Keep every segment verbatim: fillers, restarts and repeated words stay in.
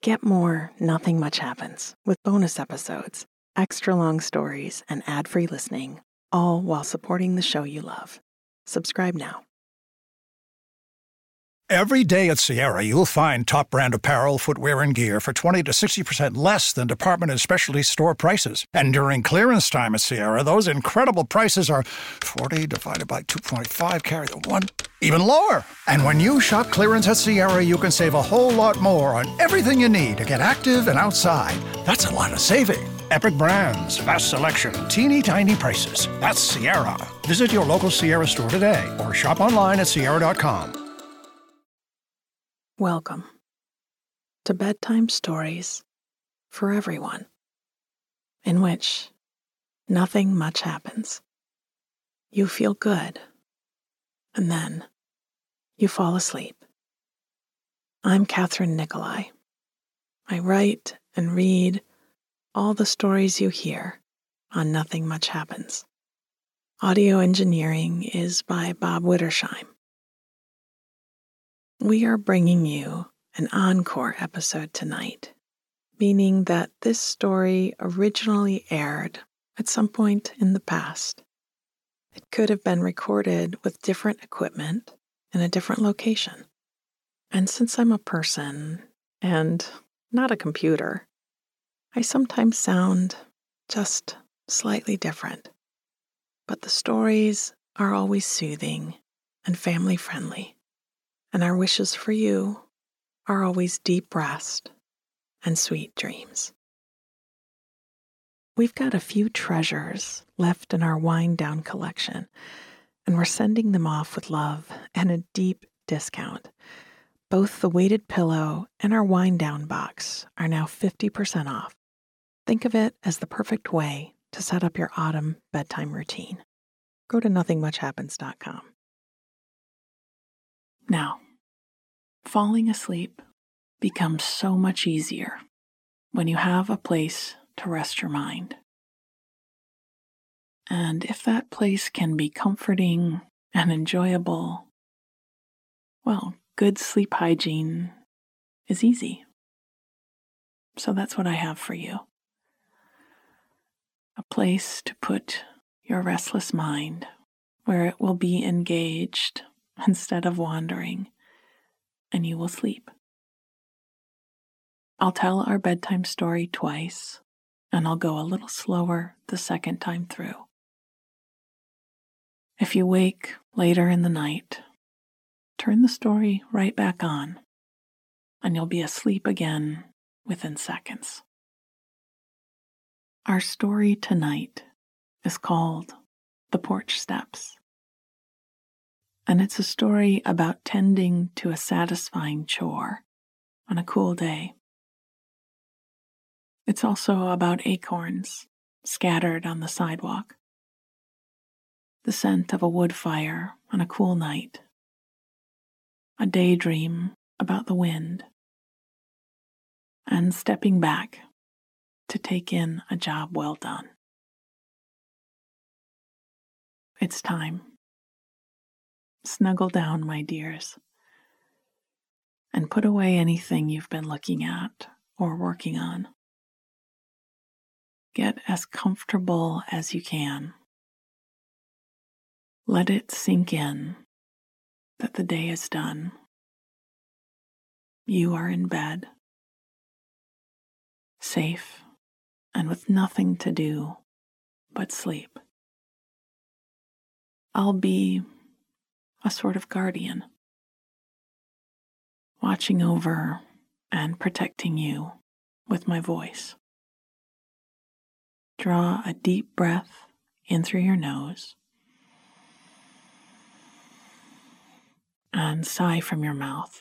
Get more Nothing Much Happens with bonus episodes, extra long stories, and ad-free listening, all while supporting the show you love. Subscribe now. Every day at Sierra, you'll find top brand apparel, footwear, and gear for twenty to sixty percent less than department and specialty store prices. And during clearance time at Sierra, those incredible prices are forty divided by two point five, carry the one, even lower. And when you shop clearance at Sierra, you can save a whole lot more on everything you need to get active and outside. That's a lot of saving. Epic brands, vast selection, teeny tiny prices. That's Sierra. Visit your local Sierra store today or shop online at sierra dot com. Welcome to Bedtime Stories for Everyone, in which nothing much happens. You feel good, and then you fall asleep. I'm Catherine Nicolai. I write and read all the stories you hear on Nothing Much Happens. Audio engineering is by Bob Wittersheim. We are bringing you an encore episode tonight, meaning that this story originally aired at some point in the past. It could have been recorded with different equipment in a different location. And since I'm a person and not a computer, I sometimes sound just slightly different. But the stories are always soothing and family-friendly. And our wishes for you are always deep rest and sweet dreams. We've got a few treasures left in our wind down collection, and we're sending them off with love and a deep discount. Both the weighted pillow and our wind down box are now fifty percent off. Think of it as the perfect way to set up your autumn bedtime routine. Go to nothing much happens dot com. Now, falling asleep becomes so much easier when you have a place to rest your mind. And if that place can be comforting and enjoyable, well, good sleep hygiene is easy. So that's what I have for you. A place to put your restless mind where it will be engaged instead of wandering, and you will sleep. I'll tell our bedtime story twice, and I'll go a little slower the second time through. If you wake later in the night, turn the story right back on, and you'll be asleep again within seconds. Our story tonight is called The Porch Steps. And it's a story about tending to a satisfying chore on a cool day. It's also about acorns scattered on the sidewalk, the scent of a wood fire on a cool night, a daydream about the wind, and stepping back to take in a job well done. It's time. Snuggle down, my dears, and put away anything you've been looking at or working on. Get as comfortable as you can. Let it sink in that the day is done. You are in bed, safe and with nothing to do but sleep. I'll be a sort of guardian, watching over and protecting you with my voice. Draw a deep breath in through your nose and sigh from your mouth.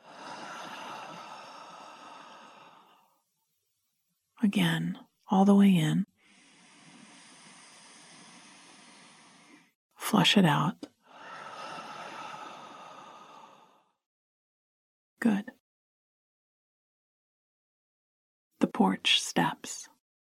Again, all the way in. Flush it out. Good. The porch steps.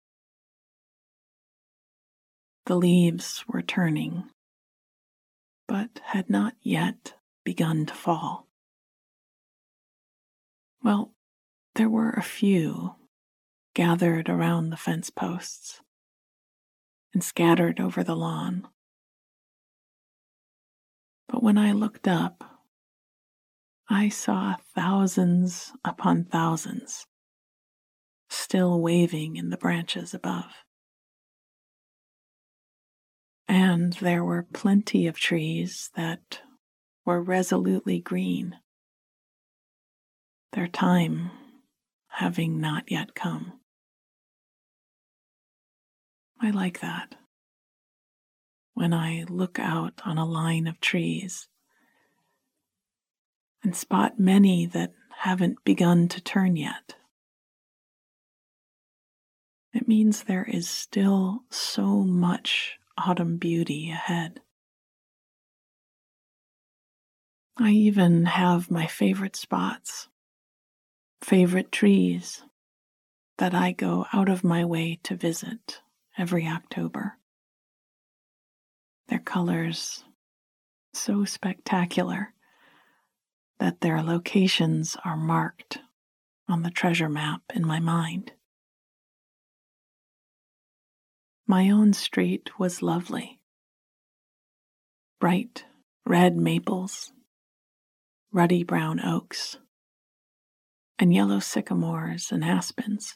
The leaves were turning, but had not yet begun to fall. Well, There were a few gathered around the fence posts and scattered over the lawn. But when I looked up, I saw thousands upon thousands still waving in the branches above. And there were plenty of trees that were resolutely green, their time having not yet come. I like that. When I look out on a line of trees and spot many that haven't begun to turn yet, it means there is still so much autumn beauty ahead. I even have my favorite spots, favorite trees that I go out of my way to visit every October. Their colors so spectacular that their locations are marked on the treasure map in my mind. My own street was lovely. Bright red maples, ruddy brown oaks, and yellow sycamores and aspens.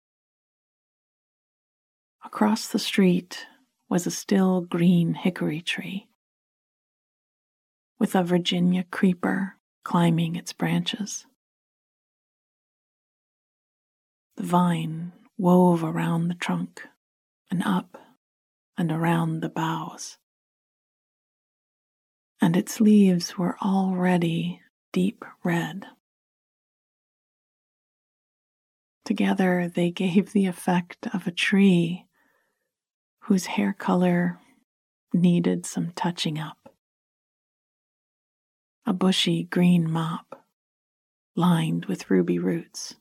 Across the street was a still green hickory tree, with a Virginia creeper climbing its branches. The vine wove around the trunk and up and around the boughs, and its leaves were already deep red. Together they gave the effect of a tree whose hair color needed some touching up. A bushy green mop lined with ruby roots.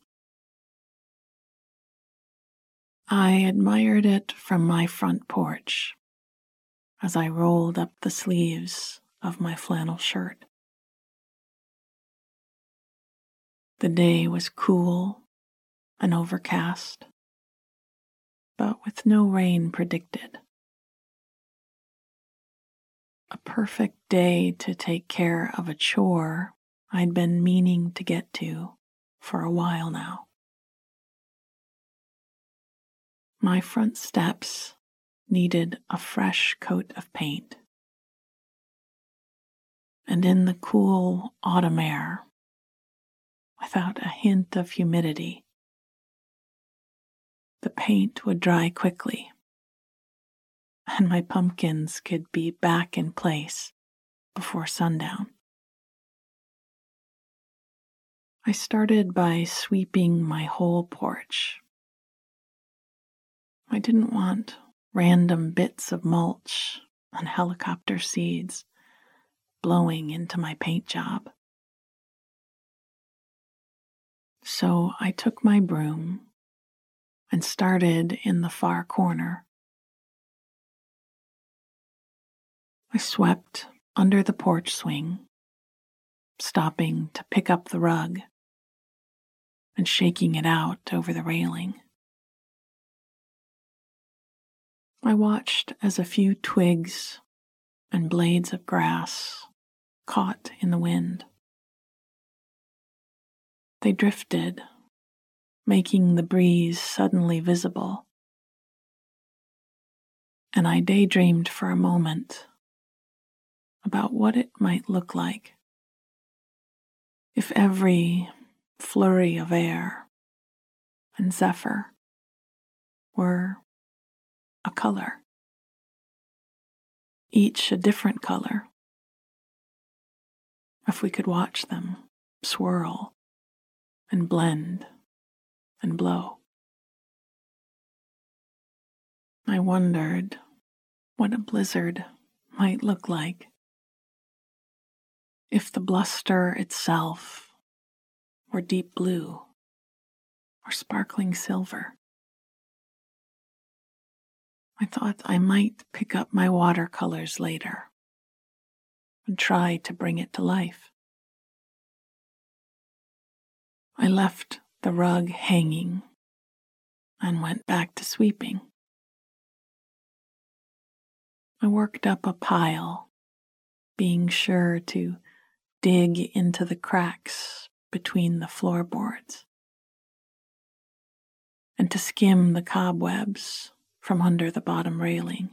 I admired it from my front porch as I rolled up the sleeves of my flannel shirt. The day was cool and overcast, but with no rain predicted. A perfect day to take care of a chore I'd been meaning to get to for a while now. My front steps needed a fresh coat of paint, and in the cool autumn air, without a hint of humidity, the paint would dry quickly, and my pumpkins could be back in place before sundown. I started by sweeping my whole porch. I didn't want random bits of mulch and helicopter seeds blowing into my paint job. So I took my broom and started in the far corner. I swept under the porch swing, stopping to pick up the rug and shaking it out over the railing. I watched as a few twigs and blades of grass caught in the wind. They drifted, making the breeze suddenly visible, and I daydreamed for a moment about what it might look like if every flurry of air and zephyr were a color, each a different color, if we could watch them swirl and blend and blow. I wondered what a blizzard might look like if the bluster itself were deep blue or sparkling silver. I thought I might pick up my watercolors later and try to bring it to life. I left the rug hanging and went back to sweeping. I worked up a pile, being sure to dig into the cracks between the floorboards and to skim the cobwebs from under the bottom railing.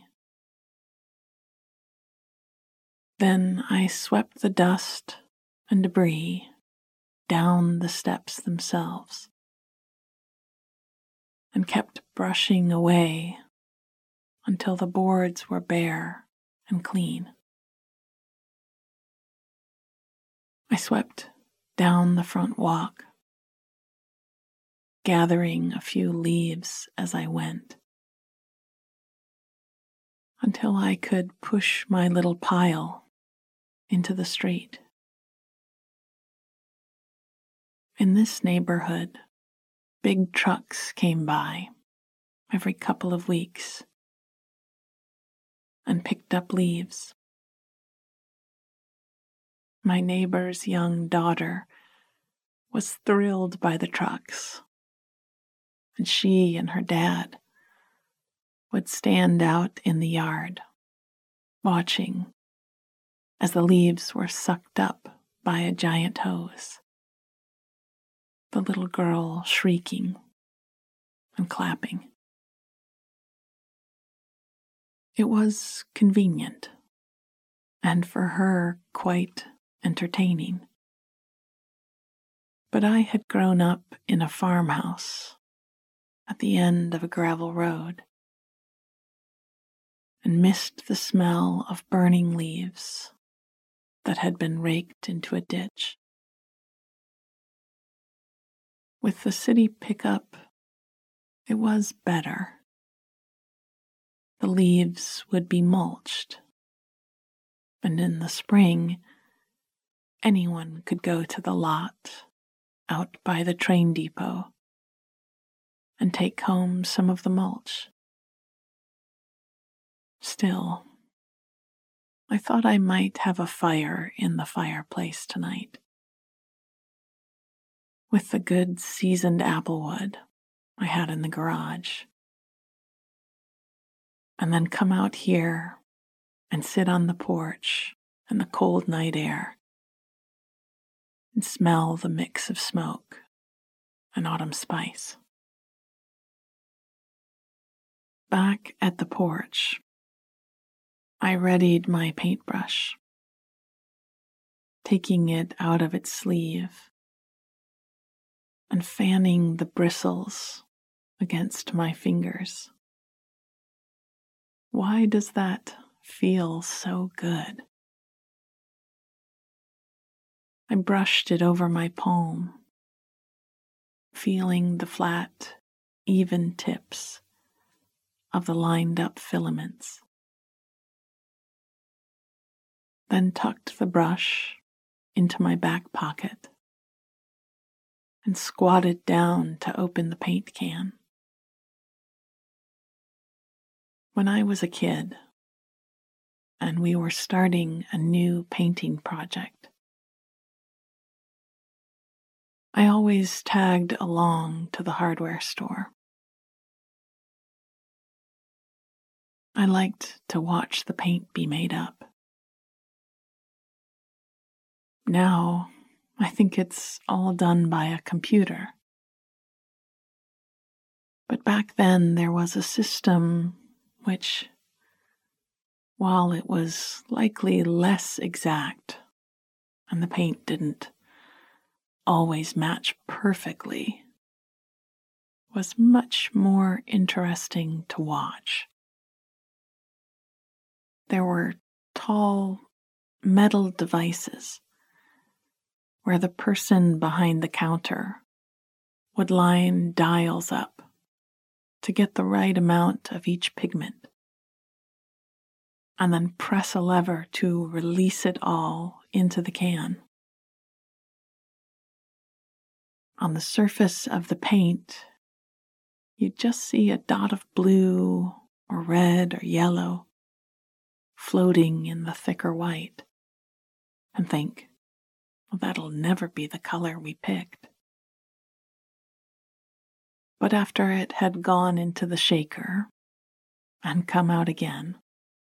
Then I swept the dust and debris down the steps themselves and kept brushing away until the boards were bare and clean. I swept down the front walk, gathering a few leaves as I went, until I could push my little pile into the street. In this neighborhood, big trucks came by every couple of weeks and picked up leaves. My neighbor's young daughter was thrilled by the trucks, and she and her dad would stand out in the yard, watching as the leaves were sucked up by a giant hose, the little girl shrieking and clapping. It was convenient, and for her quite entertaining. But I had grown up in a farmhouse at the end of a gravel road and missed the smell of burning leaves that had been raked into a ditch. With the city pickup, it was better. The leaves would be mulched, and in the spring, anyone could go to the lot out by the train depot and take home some of the mulch. Still, I thought I might have a fire in the fireplace tonight, with the good seasoned applewood I had in the garage, and then come out here and sit on the porch in the cold night air and smell the mix of smoke and autumn spice. Back at the porch, I readied my paintbrush, taking it out of its sleeve and fanning the bristles against my fingers. Why does that feel so good? I brushed it over my palm, feeling the flat, even tips of the lined-up filaments. Then tucked the brush into my back pocket and squatted down to open the paint can. When I was a kid, and we were starting a new painting project, I always tagged along to the hardware store. I liked to watch the paint be made up. Now, I think it's all done by a computer. But back then, there was a system which, while it was likely less exact, and the paint didn't always match perfectly, was much more interesting to watch. There were tall metal devices where the person behind the counter would line dials up to get the right amount of each pigment, and then press a lever to release it all into the can. On the surface of the paint, you'd just see a dot of blue or red or yellow floating in the thicker white, and think, well, that'll never be the color we picked. But after it had gone into the shaker and come out again,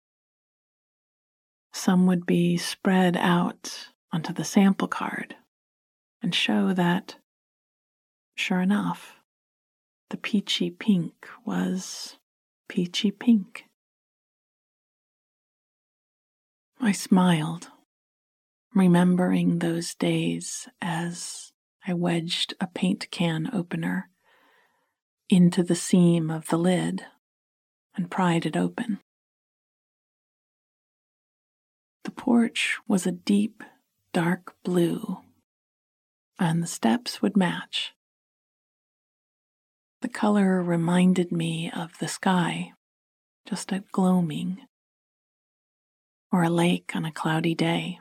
some would be spread out onto the sample card and show that, sure enough, the peachy pink was peachy pink. I smiled, remembering those days as I wedged a paint can opener into the seam of the lid and pried it open. The porch was a deep, dark blue, and the steps would match. The color reminded me of the sky, just at gloaming, or a lake on a cloudy day.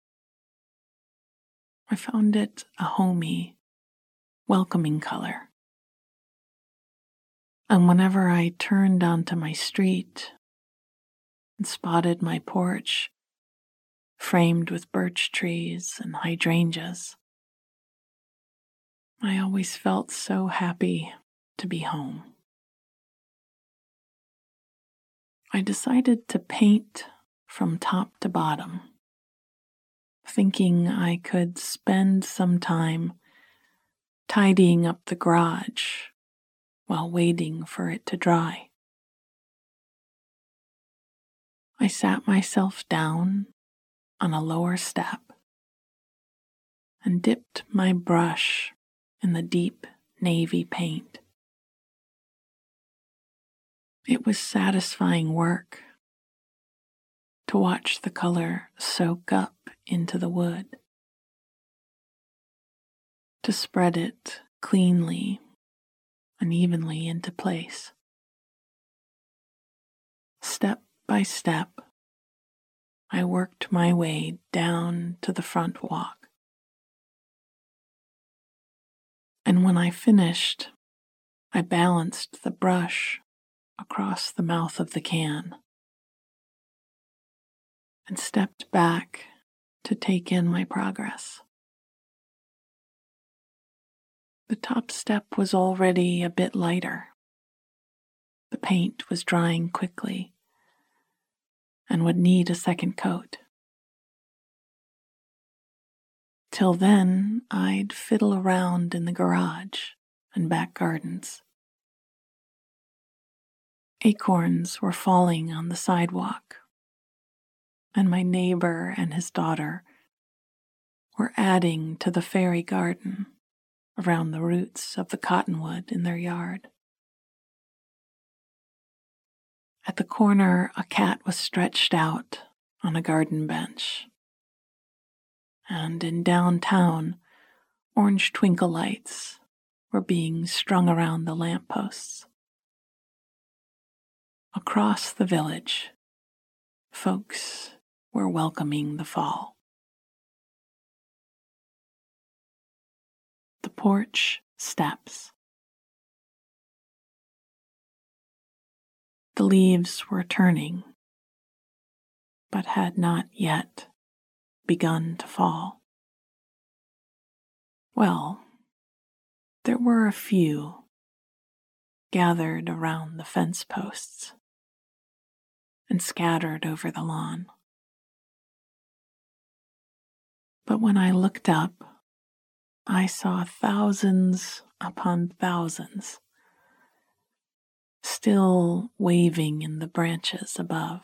I found it a homey, welcoming color. And whenever I turned onto my street and spotted my porch framed with birch trees and hydrangeas, I always felt so happy to be home. I decided to paint from top to bottom, thinking I could spend some time tidying up the garage while waiting for it to dry. I sat myself down on a lower step and dipped my brush in the deep navy paint. It was satisfying work to watch the color soak up into the wood, to spread it cleanly and evenly into place. Step by step, I worked my way down to the front walk. And when I finished, I balanced the brush across the mouth of the can and stepped back to take in my progress. The top step was already a bit lighter. The paint was drying quickly and would need a second coat. Till then, I'd fiddle around in the garage and back gardens. Acorns were falling on the sidewalk, and my neighbor and his daughter were adding to the fairy garden around the roots of the cottonwood in their yard. At the corner, a cat was stretched out on a garden bench, and in downtown, orange twinkle lights were being strung around the lampposts. Across the village, folks were welcoming the fall. The porch steps. The leaves were turning, but had not yet begun to fall. Well, there were a few gathered around the fence posts and scattered over the lawn. But when I looked up, I saw thousands upon thousands still waving in the branches above.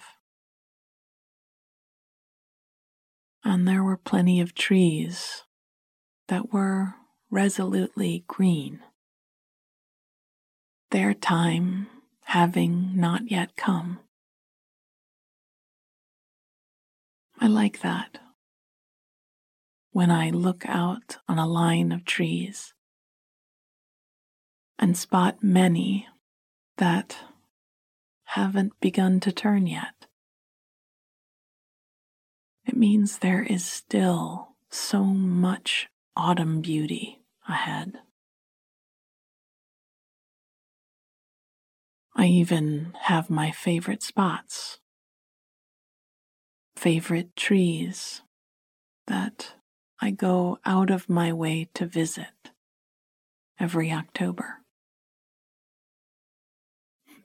And there were plenty of trees that were resolutely green, their time having not yet come. I like that. When I look out on a line of trees and spot many that haven't begun to turn yet, it means there is still so much autumn beauty ahead. I even have my favorite spots, favorite trees that I go out of my way to visit every October.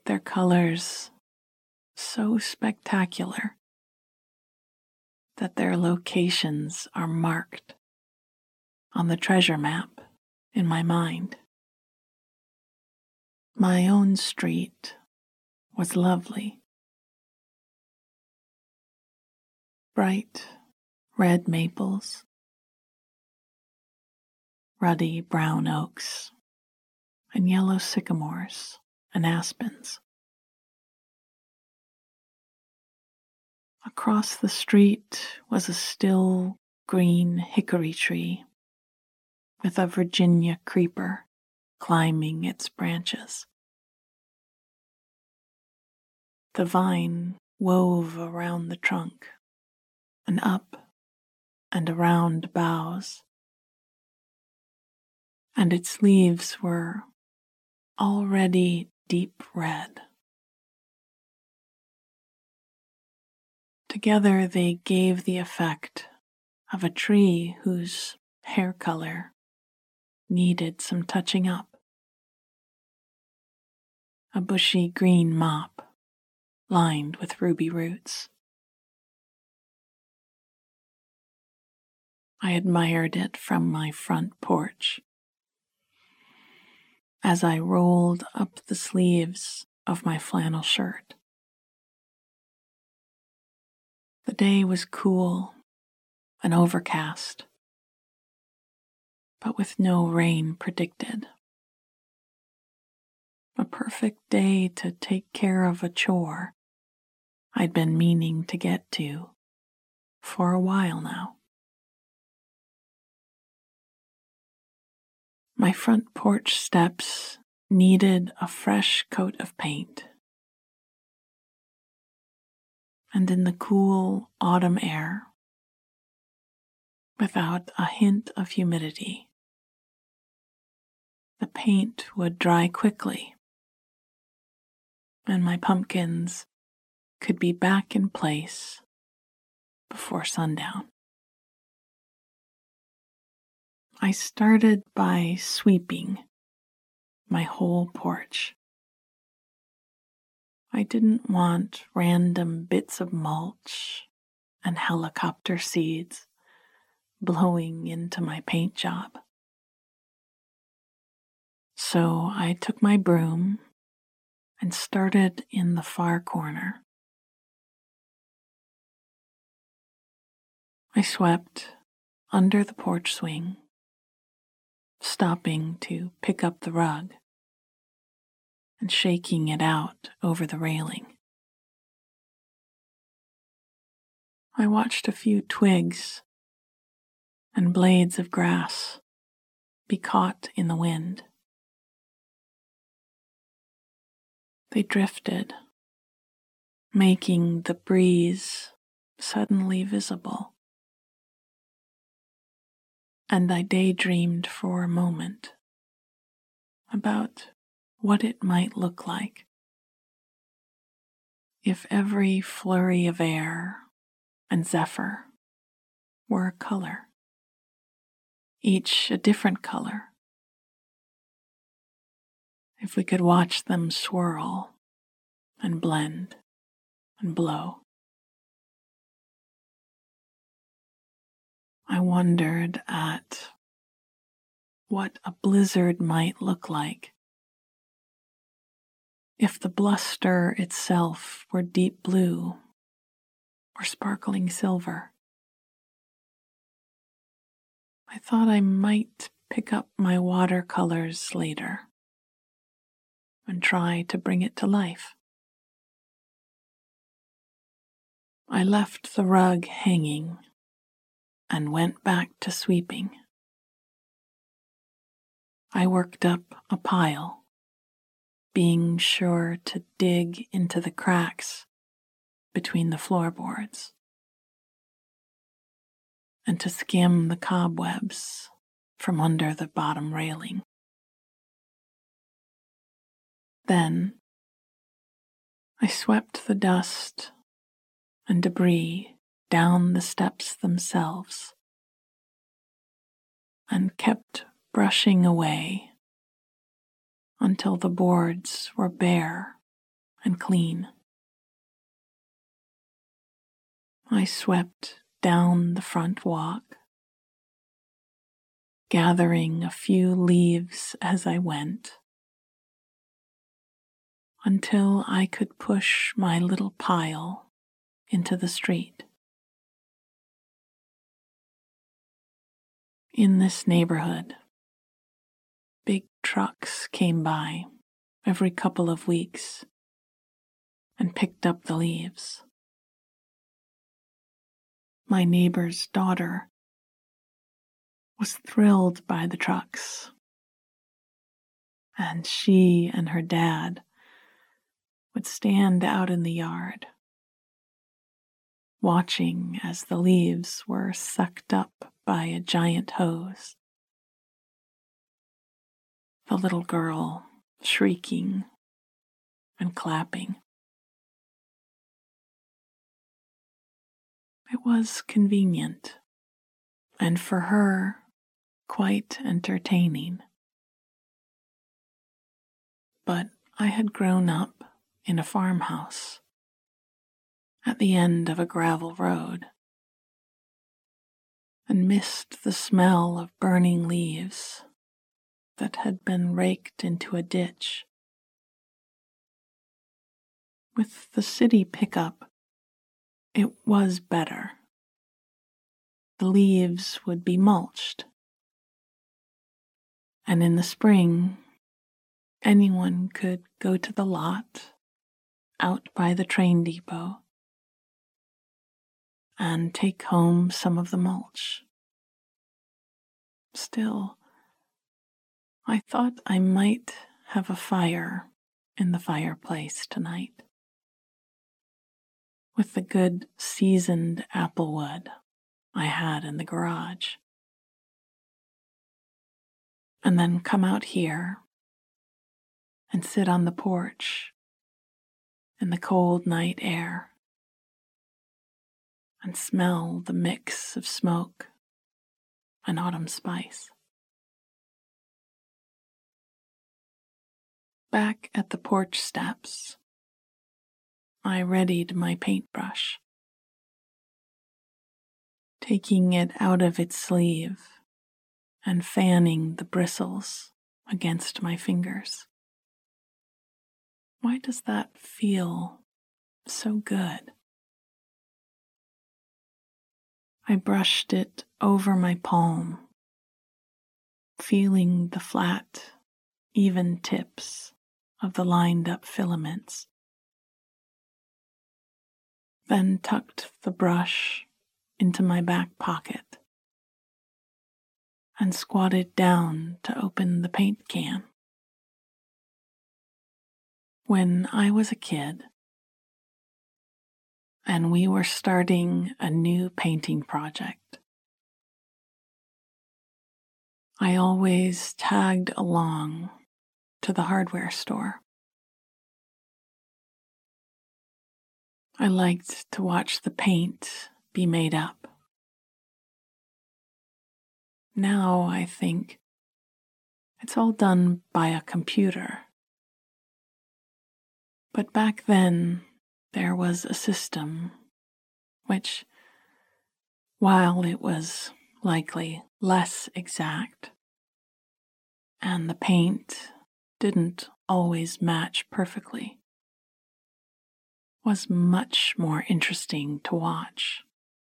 their colors so spectacular that their locations are marked on the treasure map in my mind. My own street was lovely. Bright red maples, ruddy brown oaks, and yellow sycamores and aspens. Across the street was a still green hickory tree with a Virginia creeper climbing its branches. The vine wove around the trunk and up and around boughs, and its leaves were already deep red. Together they gave the effect of a tree whose hair color needed some touching up. A bushy green mop lined with ruby roots. I admired it from my front porch as I rolled up the sleeves of my flannel shirt. The day was cool and overcast, but with no rain predicted. A perfect day to take care of a chore I'd been meaning to get to for a while now. My front porch steps needed a fresh coat of paint, and in the cool autumn air, without a hint of humidity, the paint would dry quickly, and my pumpkins could be back in place before sundown. I started by sweeping my whole porch. I didn't want random bits of mulch and helicopter seeds blowing into my paint job. So I took my broom and started in the far corner. I swept under the porch swing, stopping to pick up the rug and shaking it out over the railing. I watched a few twigs and blades of grass be caught in the wind. They drifted, making the breeze suddenly visible. And I daydreamed for a moment about what it might look like if every flurry of air and zephyr were a color, each a different color. If we could watch them swirl and blend and blow. I wondered at what a blizzard might look like if the bluster itself were deep blue or sparkling silver. I thought I might pick up my watercolors later and try to bring it to life. I left the rug hanging and went back to sweeping. I worked up a pile, being sure to dig into the cracks between the floorboards and to skim the cobwebs from under the bottom railing. Then I swept the dust and debris down the steps themselves and kept brushing away until the boards were bare and clean. I swept down the front walk, gathering a few leaves as I went, until I could push my little pile into the street. In this neighborhood, big trucks came by every couple of weeks and picked up the leaves. My neighbor's daughter was thrilled by the trucks, and she and her dad would stand out in the yard, watching as the leaves were sucked up by a giant hose. The little girl shrieking and clapping. It was convenient, and for her, quite entertaining. But I had grown up in a farmhouse at the end of a gravel road and missed the smell of burning leaves that had been raked into a ditch. With the city pickup, it was better. The leaves would be mulched, and in the spring, anyone could go to the lot out by the train depot and take home some of the mulch. Still, I thought I might have a fire in the fireplace tonight, with the good seasoned apple wood I had in the garage, and then come out here and sit on the porch in the cold night air and smell the mix of smoke and autumn spice. Back at the porch steps, I readied my paintbrush, taking it out of its sleeve and fanning the bristles against my fingers. Why does that feel so good? I brushed it over my palm, feeling the flat, even tips of the lined-up filaments, then tucked the brush into my back pocket and squatted down to open the paint can. When I was a kid, and we were starting a new painting project, I always tagged along to the hardware store. I liked to watch the paint be made up. Now I think it's all done by a computer. But back then, there was a system which, while it was likely less exact, and the paint didn't always match perfectly, was much more interesting to watch.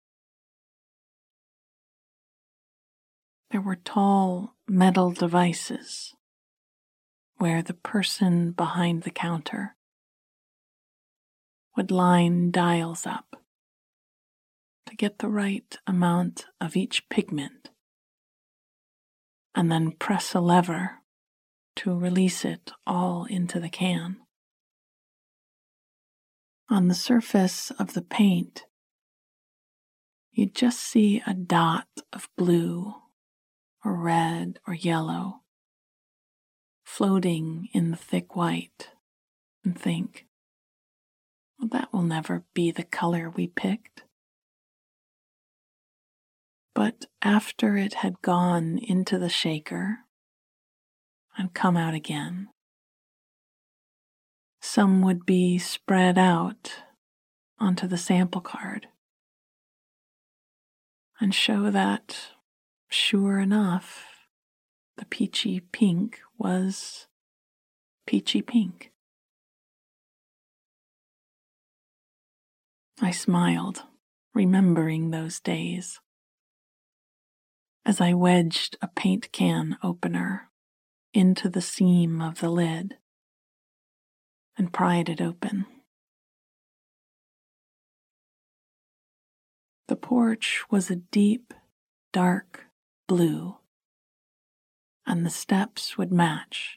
There were tall metal devices where the person behind the counter would line dials up to get the right amount of each pigment, and then press a lever to release it all into the can. On the surface of the paint, you'd just see a dot of blue or red or yellow floating in the thick white, and think, well, that will never be the color we picked. But after it had gone into the shaker and come out again, Some would be spread out onto the sample card and show that, sure enough, the peachy pink was peachy pink. I smiled, remembering those days, as I wedged a paint can opener into the seam of the lid and pried it open. The porch was a deep, dark blue, and the steps would match.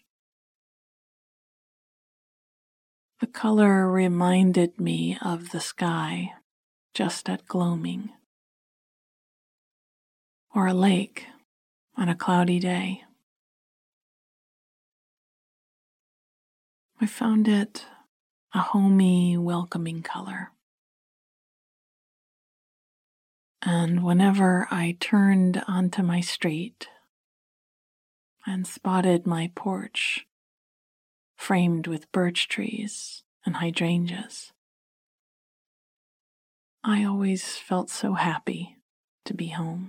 The color reminded me of the sky just at gloaming, or a lake on a cloudy day. I found it a homey, welcoming color. And whenever I turned onto my street and spotted my porch framed with birch trees and hydrangeas, I always felt so happy to be home.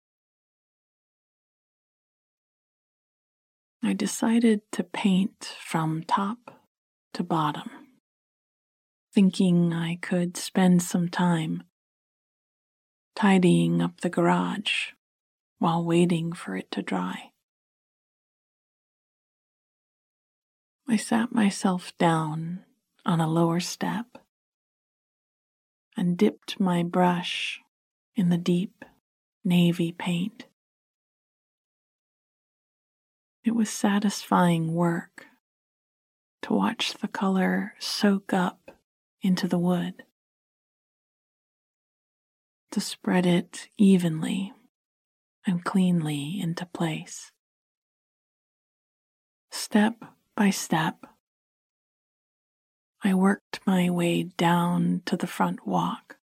I decided to paint from top to bottom, thinking I could spend some time tidying up the garage while waiting for it to dry. I sat myself down on a lower step and dipped my brush in the deep navy paint. It was satisfying work to watch the color soak up into the wood, to spread it evenly and cleanly into place. Step by step, I worked my way down to the front walk,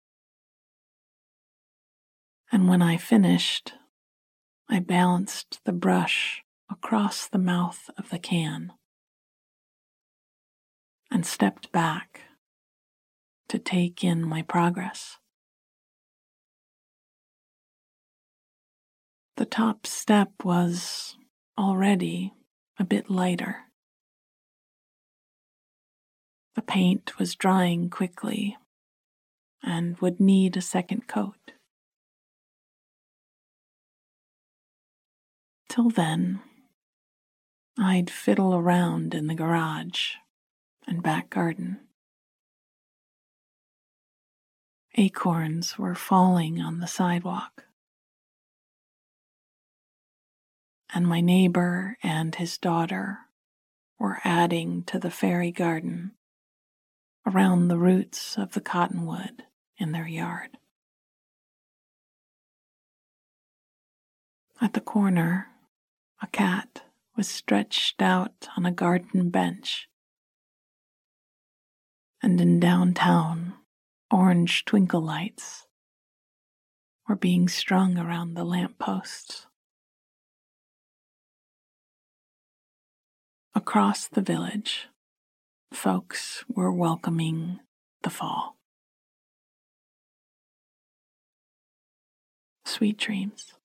and when I finished, I balanced the brush across the mouth of the can and stepped back to take in my progress. The top step was already a bit lighter. The paint was drying quickly and would need a second coat. Till then, I'd fiddle around in the garage and back garden. Acorns were falling on the sidewalk, and my neighbor and his daughter were adding to the fairy garden around the roots of the cottonwood in their yard. At the corner, a cat was stretched out on a garden bench, and in downtown, orange twinkle lights were being strung around the lampposts. Across the village, folks were welcoming the fall. Sweet dreams.